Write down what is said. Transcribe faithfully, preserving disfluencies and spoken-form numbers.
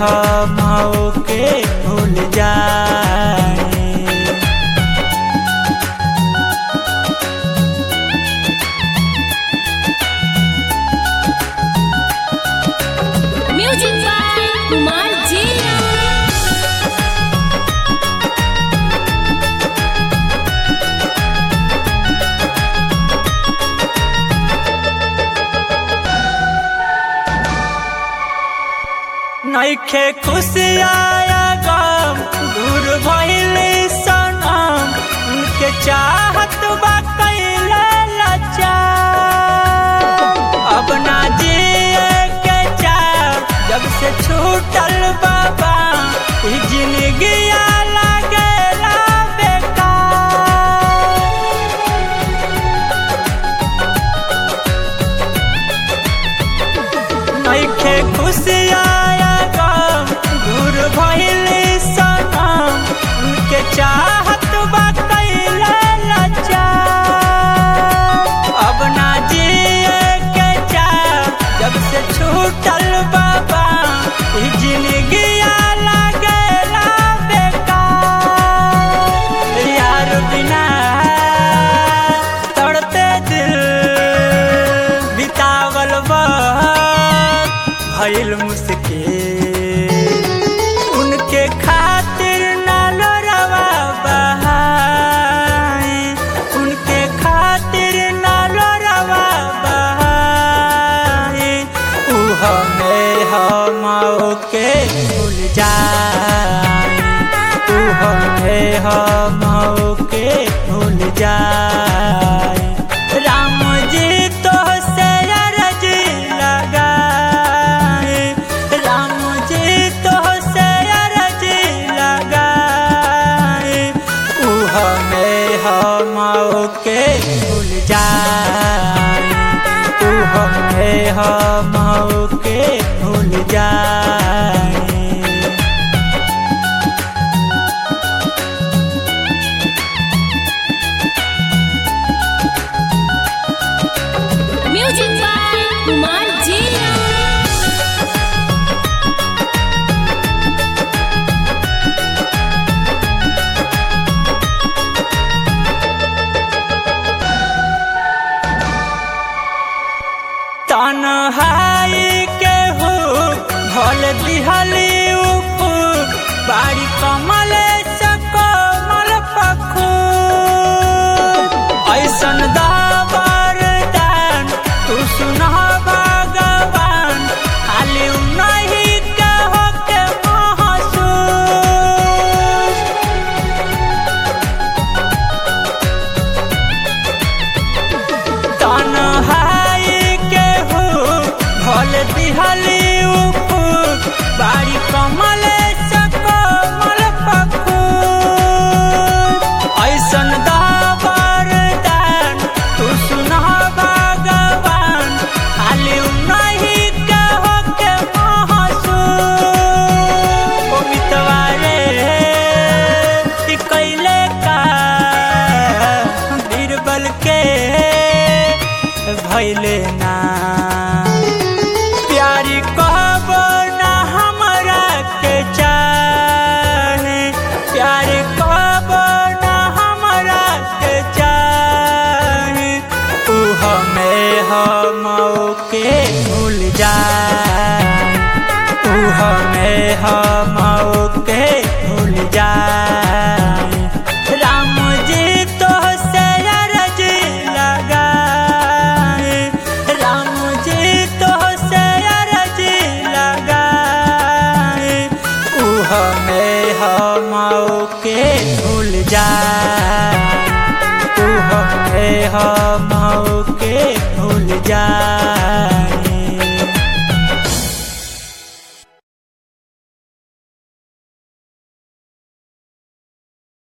हम के भूल जाए। म्यूजिक बाय कुमार जिया। नइखे खुशी आया गम दूर भइले सनम, उनके चाहत बा कैला लाचार। अब ना जिए के चाह जब से छूटल बाबा, ई जिंदगी लागेला बेकार। नइखे खुशी दूर भइले सनम, उनके चाहत बा कैला लाचार। अब ना जिए के चाह जब से छूटल बाबा, ई जिंदगी लागेला बेकार। यार बिना तड़पे दिल बितावल वक्त भइल मुश्किल, उनके खातिर ना लोरवा बहाए, उनके खातिर ना लोरवा बहाए। ऊ हमें हम के भूल जाए, ऊ हमें हम के भूल जाए। राम जी तो से अर्जी लगाए, राम जी तो से अर्जी लगाए। ऊ हमें हम के भूल जाए, ऊ हमें हम के भूल जाए। म्यूजिक बाय कुमार जिया। तन्हाई के हो भल दिहली उपू, बाड़ी कमले से कमल पखू। ऐसन दाबर दान तू सुनह भगवान, खाली नहीं के हो के महसूस। तन्हाई के हो भल दिहली उपू, बाड़ी कमले से कमल पखू। ऐसन दाबर दान तू सुनह भगवान, खाली नहीं के हो के महसूस। ओ मितवारे ई कैले का बीरबल के भइले ना प्यारी कहबो ना हमरा के चाहे, प्यारी कहबो ना हमरा के चाहे। ऊ हमें हम के भूल जाए, ऊ हमें हम के भूल जाए। राम जी तो से अर्जी लगाए, राम जी तो से अर्जी लगाए। ऊ हमें हम के भूल जाए, ऊ हमें हम के भूल जाए।